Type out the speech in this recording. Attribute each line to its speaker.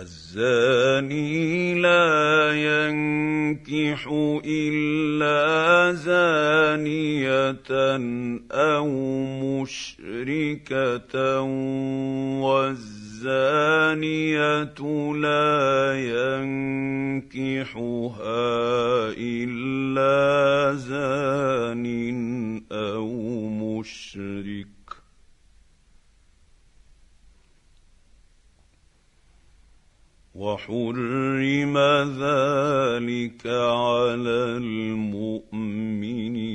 Speaker 1: الزاني لا ينكح إلا زانية أو مشركة والزانية لا ينكحها إلا زان أو مشرك وحرم ذلك على المؤمنين.